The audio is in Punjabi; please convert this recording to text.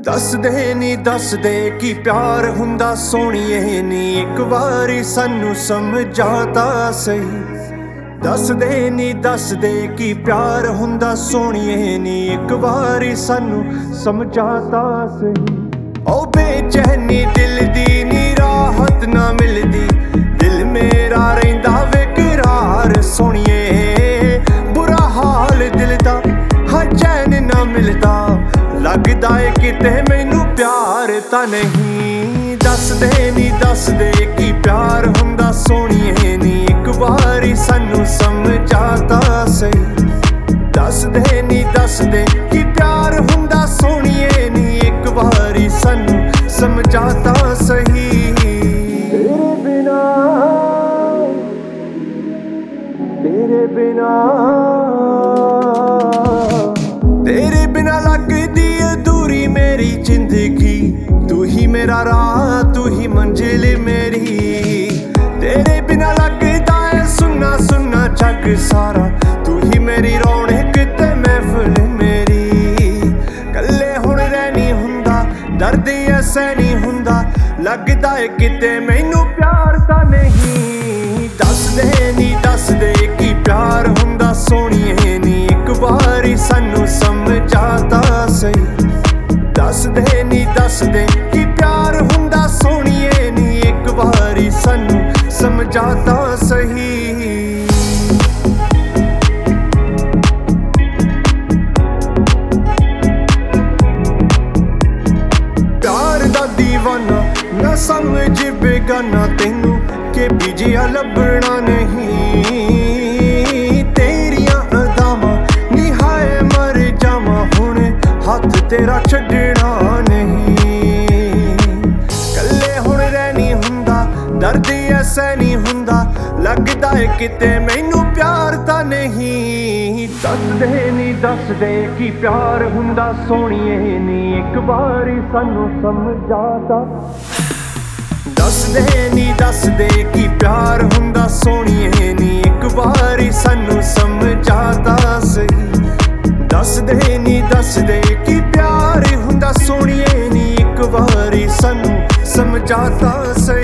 ਦੱਸਦੇ ਨੀ ਦੱਸਦੇ ਕੀ ਪਿਆਰ ਹੁੰਦਾ ਸੋਹਣੀਏ ਨੀ ਇੱਕ ਵਾਰੀ ਸਾਨੂੰ ਸਮਝਾਤਾ ਸਹੀ। ਦੱਸਦੇ ਨੀ ਦੱਸਦੇ ਕੀ ਪਿਆਰ ਹੁੰਦਾ ਸੋਹਣੀਏ ਨੀ ਇੱਕ ਵਾਰੀ ਸਾਨੂੰ ਸਮਝਾਤਾ ਸਹੀ। ਉਹ ਬੇਚੈਨੀ ਦਿਲ ਦੀ ਨੀ ਰਾਹਤ ਨਾ ਮਿਲਦੀ, ਦਿਲ ਮੇਰਾ ਰਹਿੰਦਾ ਬੇਕਰਾਰ ਸੋਹਣੀਏ। ਬੁਰਾ ਹਾਲ ਦਿਲ ਦਾ ਹਾਂ ਚੈਨ ਨਾ ਮਿਲਦਾ, ਲੱਗਦਾ ਏ ਕਿਤੇ ਮੈਨੂੰ ਪਿਆਰ ਤਾਂ ਨਹੀਂ। ਦੱਸਦੇ ਨੀ ਦੱਸਦੇ ਕੀ ਪਿਆਰ ਹੁੰਦਾ ਸੋਹਣੀਏ ਨੀ ਇੱਕ ਵਾਰੀ ਸਾਨੂੰ ਸਮਝਾਤਾ ਸਹੀ। ਦੱਸਦੇ ਨੀ ਦੱਸਦੇ ਕੀ ਪਿਆਰ ਹੁੰਦਾ ਸੋਹਣੀਏ ਨੀ ਇੱਕ ਵਾਰੀ ਸਾਨੂੰ ਸਮਝਾਤਾ ਸਹੀ। ਤੇਰੇ ਬਿਨਾ ਲੱਗਦੀ ਅਧੂਰੀ ਮੇਰੀ ਜ਼ਿੰਦਗੀ, ਤੂੰ ਹੀ ਮੇਰਾ ਰਾਹ ਤੂੰ ਹੀ ਮੰਜ਼ਿਲ ਮੇਰੀ। ਤੇਰੇ ਬਿਨਾ ਲੱਗਦਾ ਏ ਸੁੰਨਾ ਸੁੰਨਾ ਜੱਗ ਸਾਰਾ, ਤੂੰ ਹੀ ਮੇਰੀ ਰੌਣਕ ਤੇ ਮਹਿਫਿਲ ਮੇਰੀ। ਕੱਲੇ ਹੁਣ ਰਹਿ ਹੁੰਦਾ, ਦਰਦ ਐਸਾ ਨਹੀਂ ਹੁੰਦਾ, ਲੱਗਦਾ ਏ ਕਿਤੇ ਮੈਨੂੰ ਪਿਆਰ ਤਾਂ ਨਹੀਂ। ਦੱਸਦੇ ਨੀ ਦੱਸਦੇ ਕੀ ਪਿਆਰ ਹੁੰਦਾ ਸੋਹਣੀਏ ਨੀ ਇੱਕ ਵਾਰੀ ਸਾਨੂੰ ਸਮਝਾਤਾ ਸਹੀ। ਦੱਸਦੇ ਨੀ ਦੱਸਦੇ ਕੀ ਪਿਆਰ ਹੁੰਦਾ ਸੋਹਣੀਏ ਨੀ ਇੱਕ ਵਾਰੀ ਸਾਨੂੰ ਸਮਝਾਤਾ ਸਹੀ। ਪਿਆਰ ਦਾ ਦੀਵਾਨਾ ਨਾ ਸਮਝ ਬੇਗਾਨਾ, ਤੈਨੂੰ ਕਿ ਬੀਜਿਆ ਲੱਭਣਾ ਨਹੀਂ। ਤੇਰੀਆਂ ਅਦਾਵਾਂ ਨਿਹਾਏ ਮਰ ਜਾਵਾਂ ਹੁਣ ਹੱਥ ਤੇਰਾ ਛੱਡਣਾ ਨਹੀਂ। ਕੱਲੇ ਹੁਣ ਰਹਿ ਹੁੰਦਾ, ਦਰਦ ਐਸਾ ਨਹੀਂ ਹੁੰਦਾ, ਲੱਗਦਾ ਏ ਕਿਤੇ ਮੈਨੂੰ ਪਿਆਰ ਤਾਂ ਨਹੀਂ। ਦੱਸਦੇ ਨੀ ਦੱਸਦੇ ਕੀ ਪਿਆਰ ਹੁੰਦਾ ਸੋਹਣੀਏ ਨੀ ਇੱਕ ਵਾਰੀ ਸਾਨੂੰ ਸਮਝਾਤਾ। ਦੱਸਦੇ ਨੀ ਦੱਸਦੇ ਕੀ ਪਿਆਰ ਹੁੰਦਾ ਸੋਹਣੀਏ ਨੀ ਇੱਕ ਵਾਰੀ ਸਾਨੂੰ ਸਮਝਾਤਾ ਸਹੀ। ਦੱਸਦੇ ਨੀ ਦੱਸਦੇ ਕੀ ਪਿਆਰ ਹੁੰਦਾ ਸੋਹਣੀਏ ਨੀ ਇੱਕ ਵਾਰੀ ਸਾਨੂੰ ਸਮਝਾਤਾ ਸਹੀ।